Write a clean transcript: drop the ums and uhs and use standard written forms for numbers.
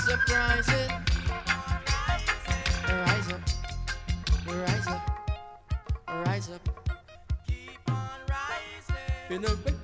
up, rise it. Rise up, rise up, rise up. Keep on rising.